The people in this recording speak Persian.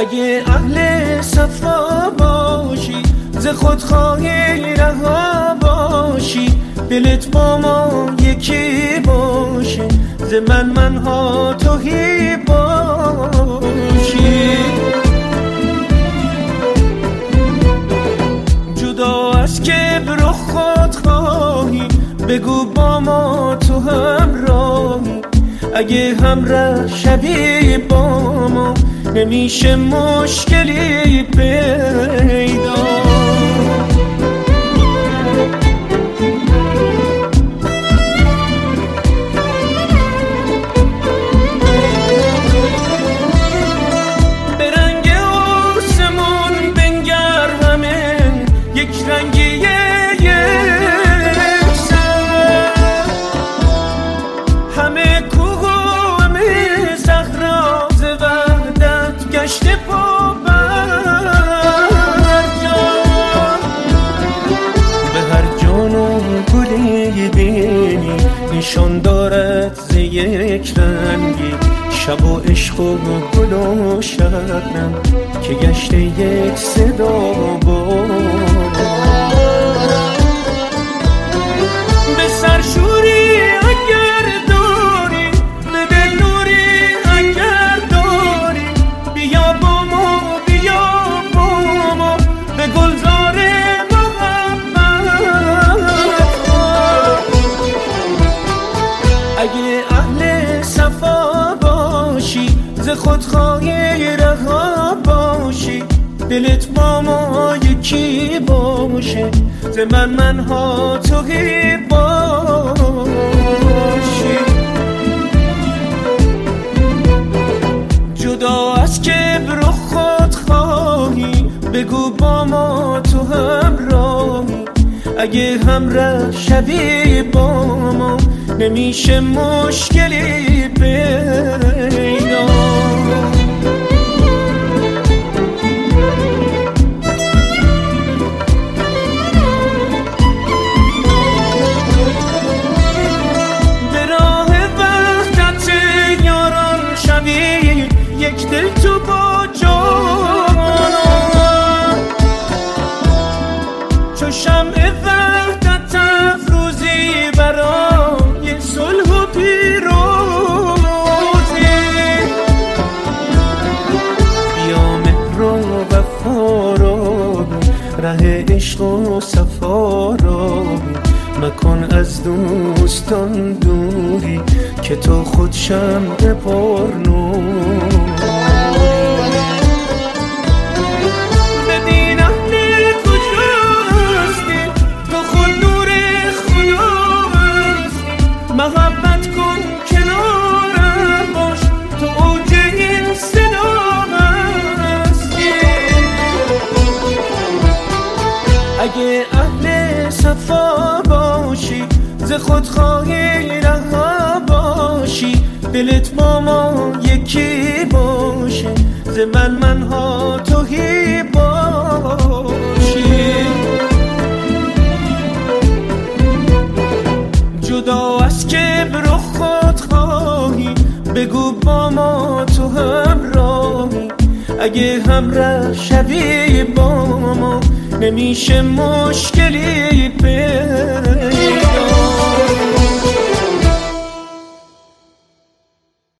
اگه اهل صفا باشی، ز خودخواهی رها باشی، دلت با ما یکی باشه، ز منها توهی باشی. جدا از کبر و خودخواهی، بگو با ما تو همراهی. اگه همراه شوی با ما، نمیشه مشکلی پیدا. به رنگ آسمون بنگر، همه یک رنگی یکسر، همه کوه و همه صحرا، ز وحدت گشته پا بر جا. به هر جان و گلی بینی، نشان دارد ز یک رنگی. شب و عشق و گل و شبنم، که گشته یک صدا بود. به سرشوری اگر داری، به دل نوری اگر داری، بیا با ما، بیا با ما، به گلزار محبت. اگه اهل صفا باشی، ز خودخواهی رها باشی، دلت با ما یکی باشه، ز منها توهی باشی. جدا از کبر و خودخواهی، بگو با ما تو همراهی. اگه همراه شوی با ما، نمیشه مشکلی پیدا. به راه وحدت یاران شوی، یک دل تو با جانان، چو شمع وحدت افروزی برای صلح و پیروزی. بیا مهر و وفا رو، ره عشق و صفا رو، مکن از دوستان دوری، که تو خود شمع پرنوری. بدین اهل کجاستی، تو خود نور خداستی. محبت کن کنارم باش، تو اوج این صدا هستی. اگه اهل صفا باشی، ز خودخواهی رها باشی، دلت با ما یکی باشه، ز منها توهی باشی. جدا از کبر و خودخواهی، بگو با ما تو همراهی. اگه همراه شوی با ما، نمیشه مشکلی پیدا.